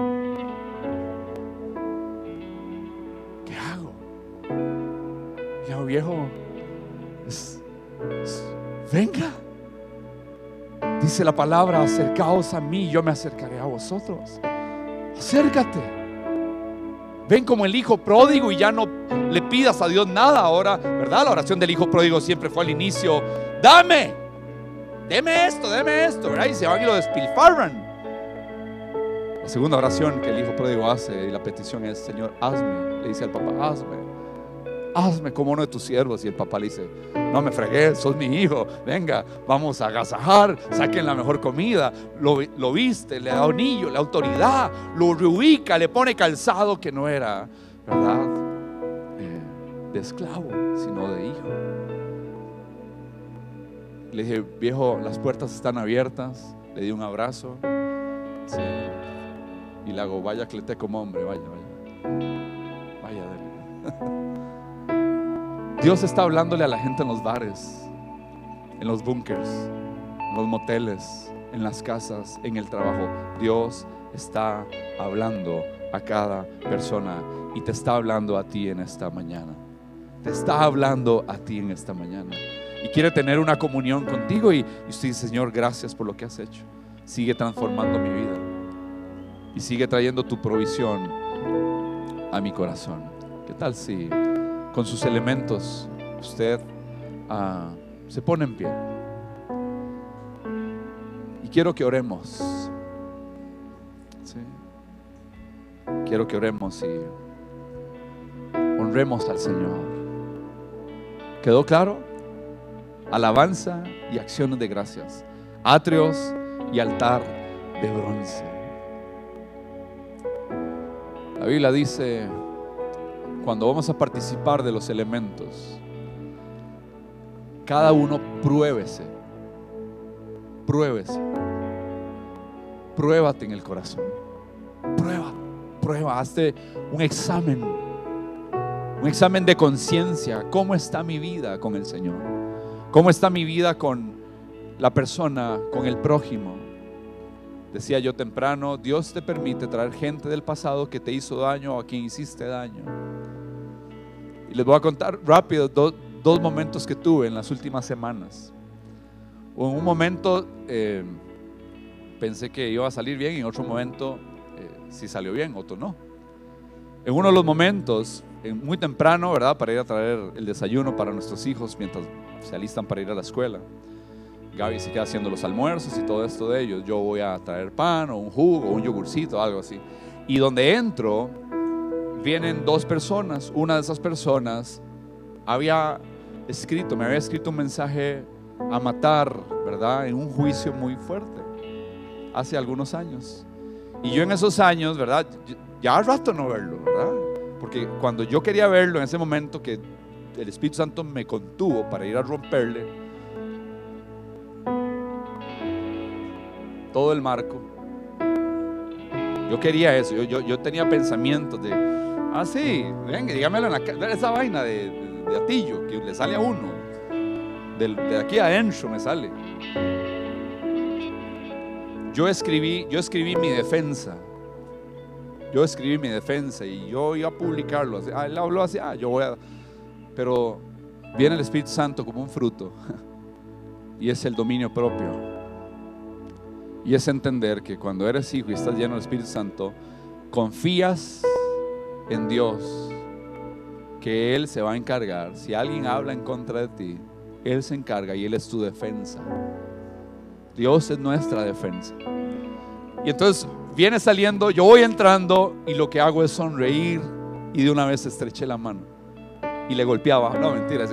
¿Qué hago? Y yo, viejo, es, es, venga. Dice la palabra, acercaos a mí, yo me acercaré a vosotros. Acércate. Ven como el hijo pródigo y ya no le pidas a Dios nada ahora, ¿verdad? La oración del hijo pródigo siempre fue al inicio: dame, deme esto, deme esto, ¿verdad? Y se van y lo despilfarran. La segunda oración que el hijo pródigo hace y la petición es: Señor, hazme. Le dice al papá: hazme, hazme como uno de tus siervos. Y el papá le dice: no me fregues, sos mi hijo, venga, vamos a agasajar, saquen la mejor comida. Lo, lo viste, le da anillo, la autoridad, lo reubica, le pone calzado que no era, ¿verdad? Eh, de esclavo, sino de hijo. Le dije: viejo, las puertas están abiertas. Le di un abrazo, sí, y le hago: vaya, clete como hombre, vaya, vaya, vaya, dale. Dios está hablándole a la gente en los bares, en los búnkers, en los moteles, en las casas, en el trabajo. Dios está hablando a cada persona y te está hablando a ti en esta mañana. Te está hablando a ti en esta mañana y quiere tener una comunión contigo. Y, y usted dice: Señor, gracias por lo que has hecho. Sigue transformando mi vida y sigue trayendo tu provisión a mi corazón. ¿Qué tal si con sus elementos usted uh, se pone en pie? Y quiero que oremos, ¿sí? Quiero que oremos y honremos al Señor. ¿Quedó claro? Alabanza y acciones de gracias, atrios y altar de bronce. La Biblia dice, cuando vamos a participar de los elementos, cada uno pruébese, pruébese, pruébate en el corazón, prueba, prueba, hazte un examen, un examen de conciencia. ¿Cómo está mi vida con el Señor? ¿Cómo está mi vida con la persona, con el prójimo? Decía yo temprano, Dios te permite traer gente del pasado que te hizo daño o a quien hiciste daño. Y les voy a contar rápido dos, dos momentos que tuve en las últimas semanas. En un momento eh, pensé que iba a salir bien y en otro momento eh, sí salió bien, otro no. En uno de los momentos, muy temprano, ¿verdad? Para ir a traer el desayuno para nuestros hijos mientras se alistan para ir a la escuela. Gaby se queda haciendo los almuerzos y todo esto de ellos. Yo voy a traer pan o un jugo o un yogurcito, algo así. Y donde entro, vienen dos personas. Una de esas personas había escrito, me había escrito un mensaje a matar, ¿verdad? En un juicio muy fuerte, hace algunos años. Y yo en esos años, ¿verdad? Ya al rato no verlo, ¿verdad? Porque cuando yo quería verlo en ese momento que el Espíritu Santo me contuvo para ir a romperle todo el marco, yo quería eso, yo, yo, yo tenía pensamientos de, ah sí, venga, dígamelo en la cara, esa vaina de, de, de atillo que le sale a uno, de, de aquí adentro me sale. Yo escribí, yo escribí mi defensa, yo escribí mi defensa y yo iba a publicarlo, así, ah, él habló así, ah, yo voy a, pero viene el Espíritu Santo como un fruto y es el dominio propio. Y es entender que cuando eres hijo y estás lleno del Espíritu Santo, confías en Dios, que Él se va a encargar. Si alguien habla en contra de ti, Él se encarga y Él es tu defensa. Dios es nuestra defensa. Y entonces viene saliendo, yo voy entrando y lo que hago es sonreír y de una vez estreché la mano y le golpeaba. No, mentira, sí.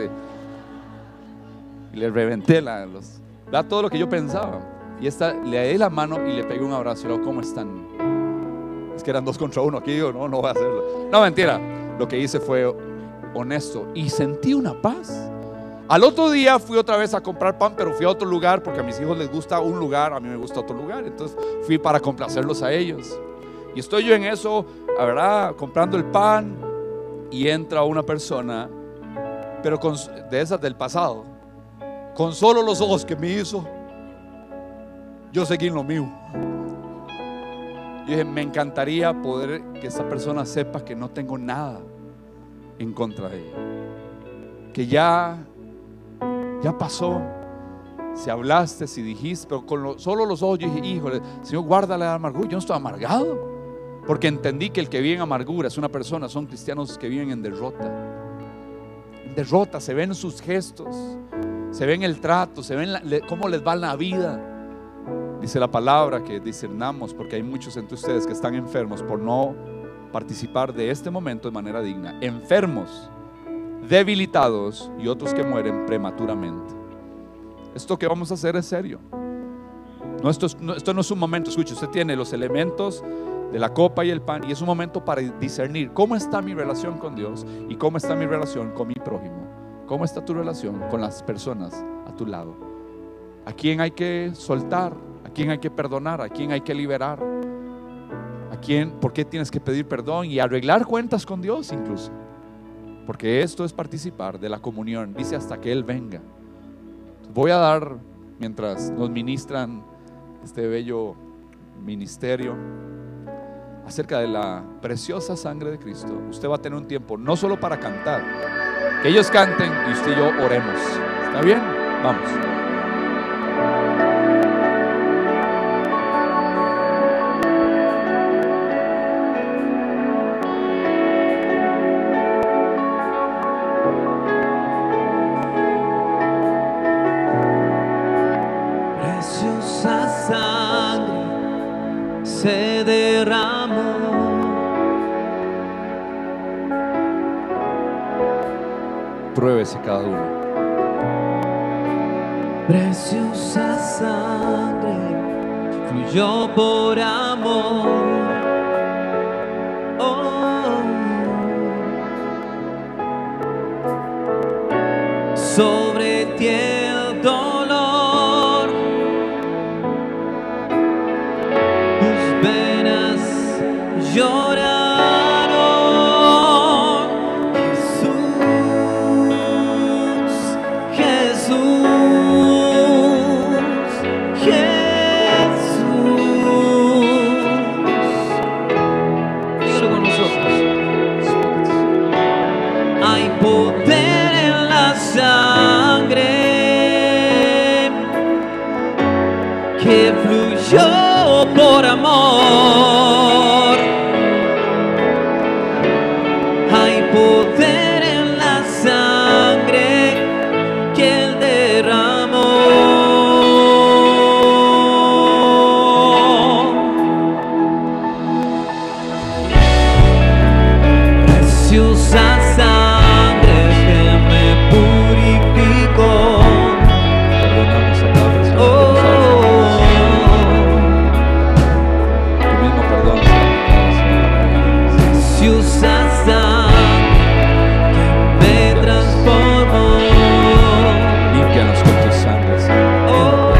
Y le reventé la, los, da todo lo que yo pensaba. Y esta, le di la mano y le pegué un abrazo y luego, ¿cómo están? Es que eran dos contra uno aquí, digo, no, no voy a hacerlo. No, mentira, lo que hice fue honesto y sentí una paz. Al otro día fui otra vez a comprar pan, pero fui a otro lugar porque a mis hijos les gusta un lugar, a mí me gusta otro lugar. Entonces fui para complacerlos a ellos. Y estoy yo en eso, la verdad, comprando el pan y entra una persona, pero con, de esas del pasado, con solo los ojos que me hizo, yo seguí en lo mío. Yo dije, me encantaría poder que esa persona sepa que no tengo nada en contra de ella, que ya ya pasó. Si hablaste, si dijiste, pero con lo, solo los ojos yo dije, híjole, Señor, guárdale la amargura. Yo no estoy amargado, porque entendí que el que vive en amargura es una persona, son cristianos que viven en derrota. En derrota, se ven sus gestos, se ven el trato, se ven la, le, cómo les va la vida. Dice la palabra que discernamos, porque hay muchos entre ustedes que están enfermos por no participar de este momento de manera digna. Enfermos, debilitados y otros que mueren prematuramente. Esto que vamos a hacer es serio. No, esto, es, no, esto no es un momento, escuche, usted tiene los elementos de la copa y el pan y es un momento para discernir cómo está mi relación con Dios y cómo está mi relación con mi prójimo. Cómo está tu relación con las personas a tu lado. ¿A quién hay que soltar? ¿A quién hay que perdonar? ¿A quién hay que liberar? ¿A quién? ¿Por qué tienes que pedir perdón y arreglar cuentas con Dios incluso? Porque esto es participar de la comunión. Dice hasta que Él venga. Voy a dar, mientras nos ministran este bello ministerio, acerca de la preciosa sangre de Cristo. Usted va a tener un tiempo no solo para cantar, que ellos canten y usted y yo oremos. ¿Está bien? Vamos. Se derramó, pruébese cada uno. Preciosa sangre fluyó por amor. Oh, sobre ti el dolor, tus venas lloraron. Jesús, Jesús, Jesús. Dígalo con nosotros. Hay poder en la sangre que fluyó por amor. Hay poder en la sangre que Él derramó. Preciosa sangre que me purificó. Perdonamos a cada persona Oh, que nos ha hecho. Tú mismo perdonas a cada preciosa sangre que me transformó. Límpianos con tu sangre, Señor. Oh,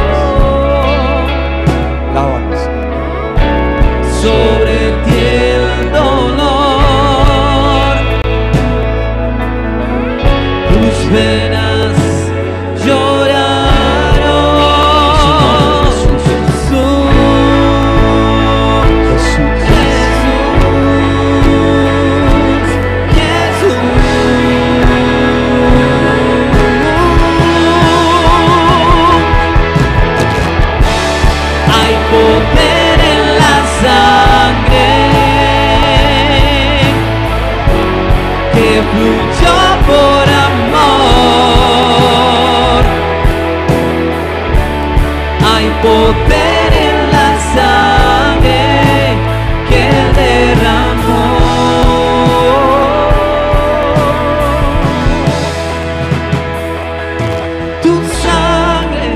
Lávanos. sobre ti el dolor, tus venas lloraron. Jesús, Jesús. Jesús, Jesús. Hay poder en la sangre que fluyó por amor. Hay poder en la sangre que Él derramó. Tu sangre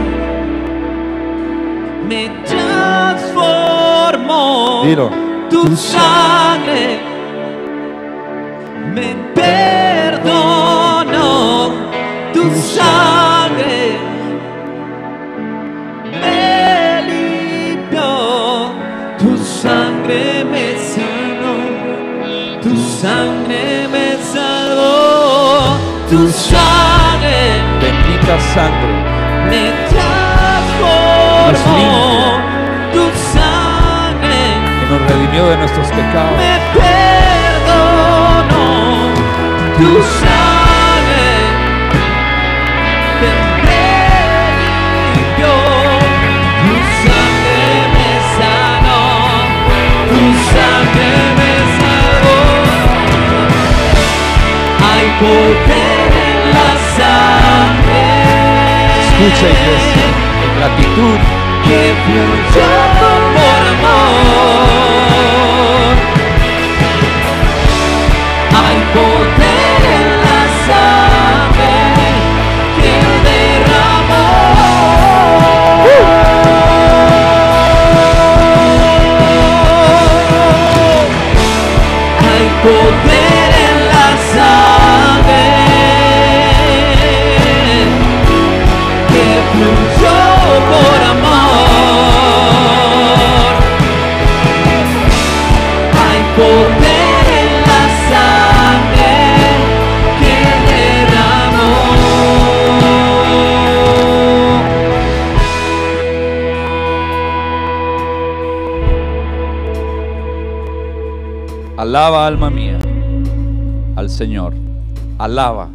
me transformó. Dilo. Tu sangre me perdonó. Tu sangre me limpió. Tu sangre me sanó. Tu sangre me salvó. Tu sangre Bendita sangre. me transformó. Tu sangre Que nos redimió de nuestros pecados. me perdonó. Tu sangre me limpió. Tu sangre me sanó. Tu sangre me salvó. Hay poder en la sangre. Escucha, iglesia, en gratitud. Que fluyó por amor. Hay poder en la sangre que Él derramó. Hay poder en la sangre que fluyó por amor. Hay poder en la sangre que Él derramó. Alaba, alma mía, al Señor. Alaba.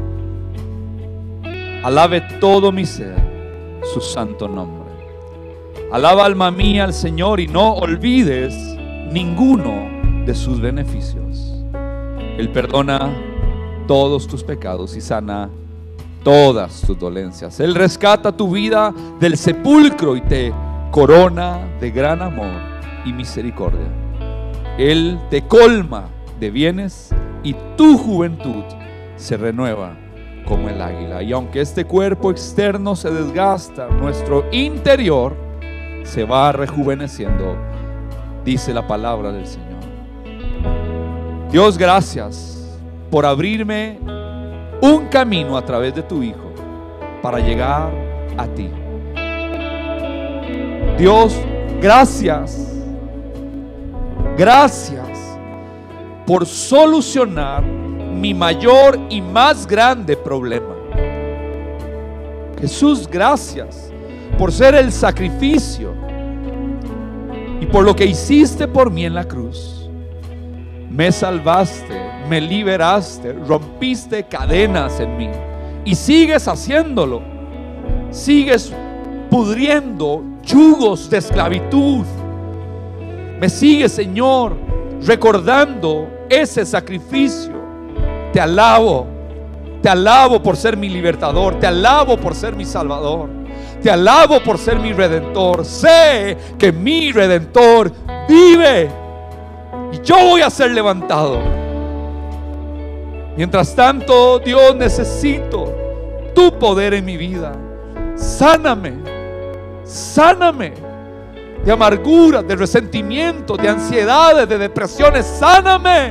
Alabe todo mi ser su santo nombre. Alaba, alma mía, al Señor, y no olvides ninguno de sus beneficios. Él perdona todos tus pecados y sana todas tus dolencias. Él rescata tu vida del sepulcro y te corona de gran amor y misericordia. Él te colma de bienes y tu juventud se renueva como el águila. Y aunque este cuerpo externo se desgasta, nuestro interior se va rejuveneciendo, dice la palabra del Señor. Dios, gracias por abrirme un camino a través de tu Hijo. para llegar a ti. Dios, gracias. Gracias por solucionar mi mayor y más grande problema. Jesús, gracias por ser el sacrificio y por lo que hiciste por mí en la cruz. Me salvaste, me liberaste, rompiste cadenas en mí y sigues haciéndolo. Sigues pudriendo yugos de esclavitud. Me sigues, Señor, recordando ese sacrificio. Te alabo, te alabo por ser mi libertador, te alabo por ser mi salvador, te alabo por ser mi redentor. Sé que mi redentor vive y yo voy a ser levantado. Mientras tanto, Dios, necesito tu poder en mi vida. Sáname, sáname de amargura, de resentimiento, de ansiedades, de depresiones. Sáname,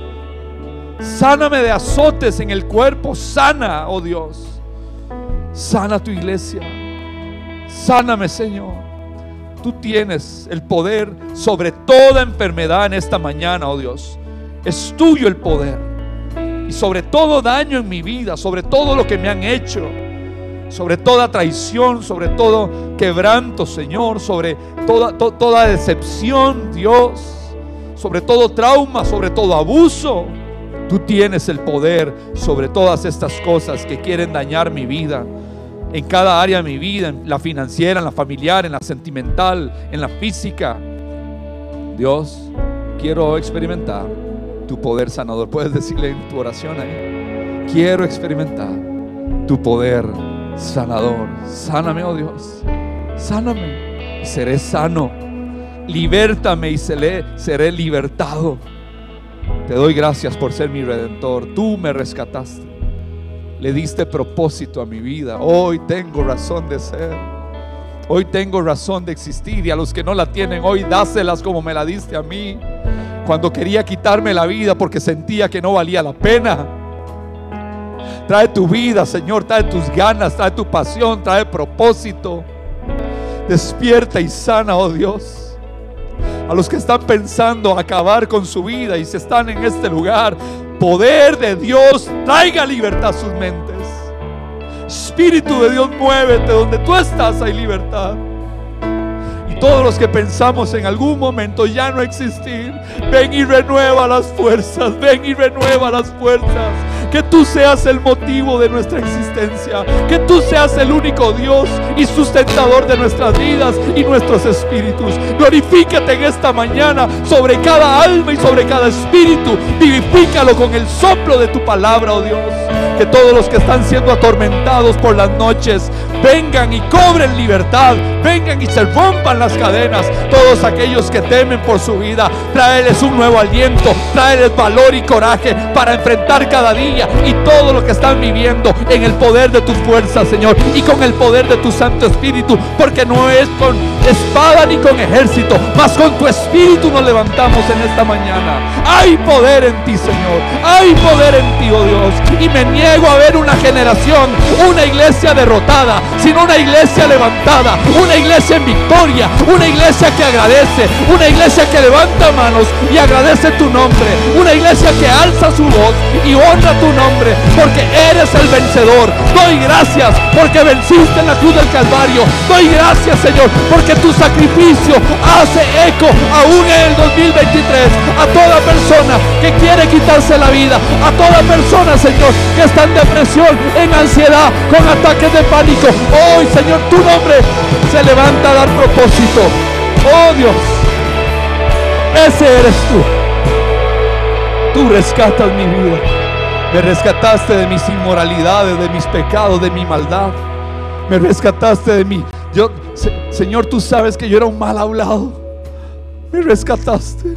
sáname de azotes en el cuerpo. Sana, oh Dios, sana tu iglesia. Sáname, Señor. Tú tienes el poder sobre toda enfermedad en esta mañana, oh Dios. Es tuyo el poder. Y sobre todo daño en mi vida, sobre todo lo que me han hecho, sobre toda traición, sobre todo quebranto, Señor, sobre toda, to, toda decepción, Dios, sobre todo trauma, sobre todo abuso. Tú tienes el poder sobre todas estas cosas que quieren dañar mi vida, en cada área de mi vida, en la financiera, en la familiar, en la sentimental, en la física. Dios, quiero experimentar tu poder sanador. Puedes decirle en tu oración ahí: quiero experimentar tu poder sanador. Sáname, oh Dios, sáname y seré sano. Libértame y seré, seré libertado. Te doy gracias por ser mi redentor. Tú me rescataste, le diste propósito a mi vida. Hoy tengo razón de ser, hoy tengo razón de existir. Y a los que no la tienen hoy, dáselas como me la diste a mí, cuando quería quitarme la vida porque sentía que no valía la pena. Trae tu vida, Señor, trae tus ganas, trae tu pasión, trae propósito. Despierta y sana, oh Dios, a los que están pensando acabar con su vida y se están en este lugar. Poder de Dios, traiga libertad a sus mentes. Espíritu de Dios, muévete. Donde tú estás hay libertad. Y todos los que pensamos en algún momento ya no existir, ven y renueva las fuerzas. Ven y renueva las fuerzas. Que tú seas el motivo de nuestra existencia, que tú seas el único Dios y sustentador de nuestras vidas y nuestros espíritus. Glorifícate en esta mañana sobre cada alma y sobre cada espíritu. Vivifícalo con el soplo de tu palabra, oh Dios. Que todos los que están siendo atormentados por las noches vengan y cobren libertad, vengan y se rompan las cadenas. Todos aquellos que temen por su vida, tráeles un nuevo aliento, tráeles valor y coraje para enfrentar cada día y todo lo que están viviendo en el poder de tus fuerzas, Señor, y con el poder de tu Santo Espíritu, porque no es con espada ni con ejército, mas con tu Espíritu nos levantamos en esta mañana. Hay poder en ti, Señor, hay poder en ti, oh Dios, y me niego a ver una generación, una iglesia derrotada, sino una iglesia levantada, una iglesia en victoria, una iglesia que agradece, una iglesia que levanta manos y agradece tu nombre, una iglesia que alza su voz y honra tu nombre, porque eres el vencedor. Doy gracias porque venciste en la cruz del Calvario. Doy gracias, Señor, porque tu sacrificio hace eco aún en el dos mil veintitrés a toda persona que quiere quitarse la vida, a toda persona, Señor, que está en depresión, en ansiedad, con ataques de pánico. Hoy, Señor, tu nombre se levanta a dar propósito. Oh Dios, ese eres tú. Tú rescatas mi vida. Me rescataste de mis inmoralidades, de mis pecados, de mi maldad. Me rescataste de mí. Yo, se, Señor, tú sabes que yo era un mal hablado. Me rescataste.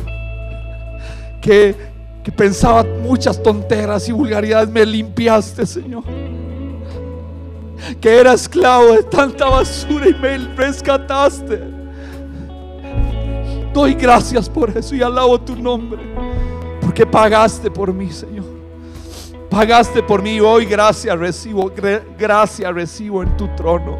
Que, que pensaba muchas tonteras y vulgaridades. Me limpiaste, Señor. Que era esclavo de tanta basura y me rescataste. Doy gracias por eso y alabo tu nombre, porque pagaste por mí, Señor. Pagaste por mí, hoy gracia recibo, gracia recibo en tu trono.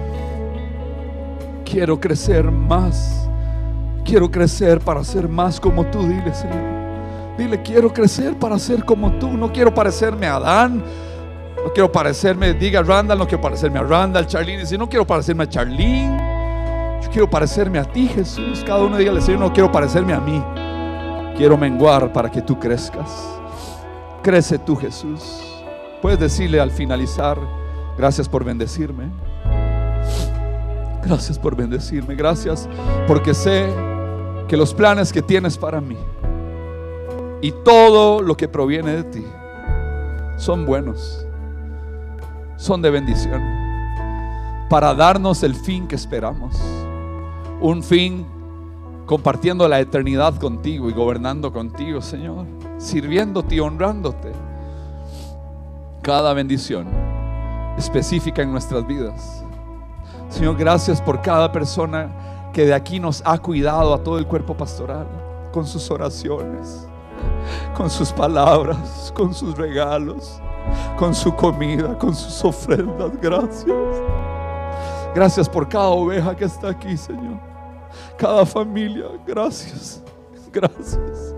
Quiero crecer más. Quiero crecer para ser más como tú. Dile, Señor. Dile, quiero crecer para ser como tú. No quiero parecerme a Adán. No quiero parecerme, diga Randall, no quiero parecerme a Randall. Charlene dice, no quiero parecerme a Charlene. Yo quiero parecerme a ti, Jesús. Cada uno dígale, Señor, no quiero parecerme a mí. Quiero menguar para que tú crezcas. Crece tú, Jesús. Puedes decirle al finalizar, gracias por bendecirme. Gracias por bendecirme. Gracias porque sé que los planes que tienes para mí y todo lo que proviene de ti son buenos, son de bendición, para darnos el fin que esperamos. Un fin compartiendo la eternidad contigo y gobernando contigo, Señor, sirviéndote y honrándote. Cada bendición específica en nuestras vidas. Señor, gracias por cada persona que de aquí nos ha cuidado, a todo el cuerpo pastoral, con sus oraciones, con sus palabras, con sus regalos, con su comida, con sus ofrendas. Gracias. Gracias por cada oveja que está aquí, Señor. Cada familia, gracias. Gracias.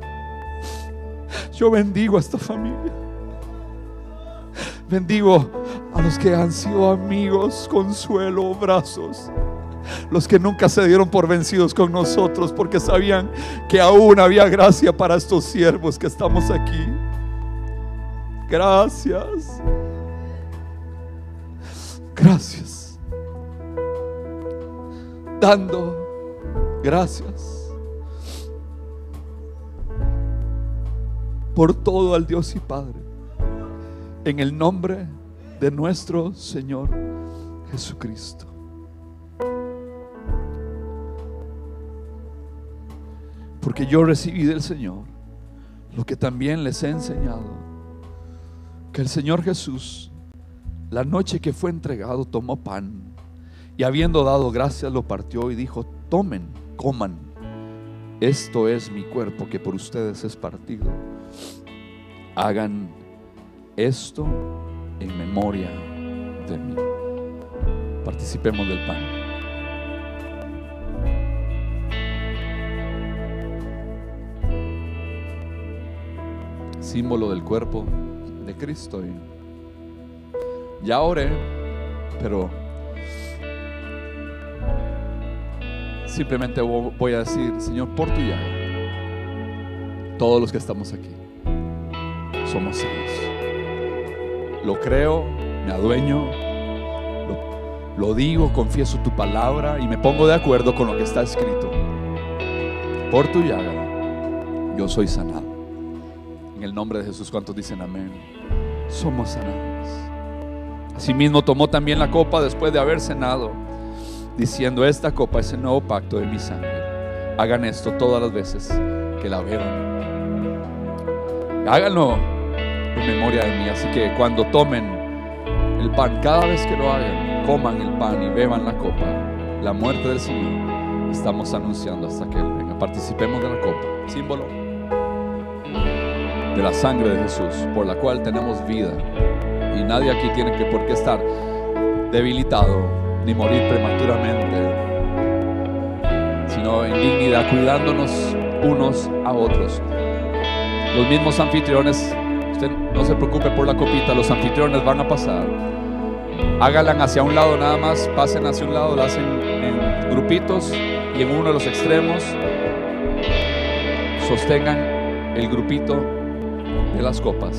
Yo bendigo a esta familia. Bendigo a los que han sido amigos, consuelo, brazos. Los que nunca se dieron por vencidos con nosotros, porque sabían que aún había gracia para estos siervos que estamos aquí. Gracias. Gracias. Dando gracias por todo al Dios y Padre, en el nombre de nuestro Señor Jesucristo. Porque yo recibí del Señor lo que también les he enseñado, que el Señor Jesús, la noche que fue entregado, tomó pan y habiendo dado gracias lo partió y dijo: tomen, coman, esto es mi cuerpo que por ustedes es partido. Hagan esto en memoria de mí. Participemos del pan. Símbolo del cuerpo de Cristo. Y ya oré, pero simplemente voy a decir: Señor, por tu llaga, todos los que estamos aquí somos sanos. Lo creo, me adueño, lo, lo digo, confieso tu palabra y me pongo de acuerdo con lo que está escrito. Por tu llaga yo soy sanado. En el nombre de Jesús, ¿cuántos dicen amén? Somos sanados. Asimismo tomó también la copa después de haber cenado, diciendo: esta copa es el nuevo pacto de mi sangre. Hagan esto todas las veces que la beban. Háganlo en memoria de mí. Así que cuando tomen el pan, cada vez que lo hagan, coman el pan y beban la copa, la muerte del Señor estamos anunciando hasta que Él venga. Participemos de la copa, símbolo de la sangre de Jesús, por la cual tenemos vida. Y nadie aquí tiene que por qué estar debilitado ni morir prematuramente, sino en dignidad, cuidándonos unos a otros. Los mismos anfitriones, usted no se preocupe por la copita, los anfitriones van a pasar. Háganla hacia un lado nada más, pasen hacia un lado, la hacen en grupitos y en uno de los extremos sostengan el grupito de las copas.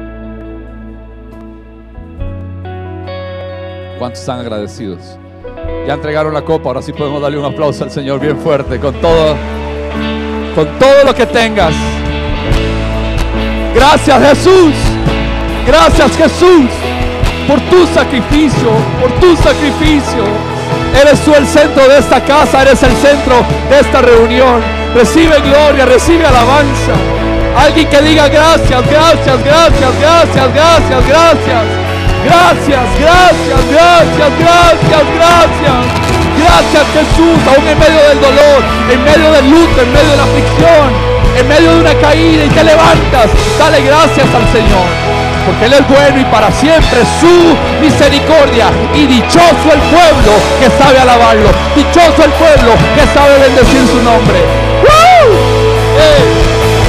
¿Cuántos están agradecidos? Ya entregaron la copa, ahora sí podemos darle un aplauso al Señor bien fuerte, con todo, con todo lo que tengas. Gracias, Jesús. Gracias, Jesús, por tu sacrificio, por tu sacrificio. Eres tú el centro de esta casa, eres el centro de esta reunión. Recibe gloria, recibe alabanza. Alguien que diga gracias, gracias, gracias, gracias, gracias, gracias. Gracias, gracias, gracias, gracias, gracias. Gracias, Jesús, aún en medio del dolor, en medio del luto, en medio de la aflicción, en medio de una caída y te levantas. Dale gracias al Señor. porque Él es bueno y para siempre su misericordia. Y dichoso el pueblo que sabe alabarlo, dichoso el pueblo que sabe bendecir su nombre. ¡Woo! ¡Hey!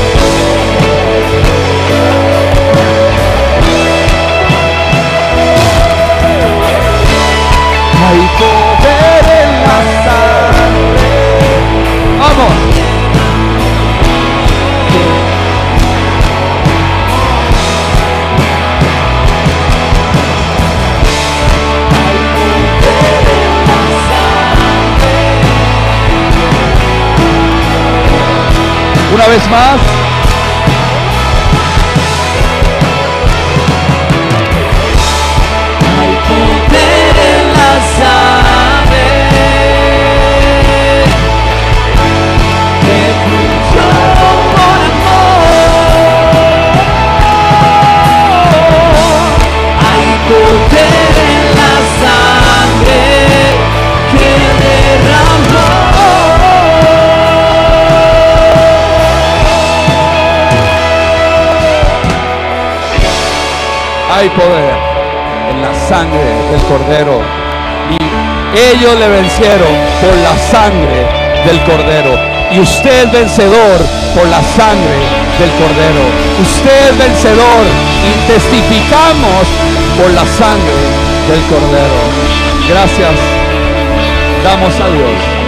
Hay poder en la sangre. Vamos. Una vez más. Hay poder en la sangre que fluyó por amor. Hay poder en la sangre que derramó. Hay poder en la sangre del Cordero, y ellos le vencieron por la sangre del Cordero, y usted es vencedor por la sangre del Cordero. Usted es vencedor y testificamos por la sangre del Cordero. Gracias damos a Dios.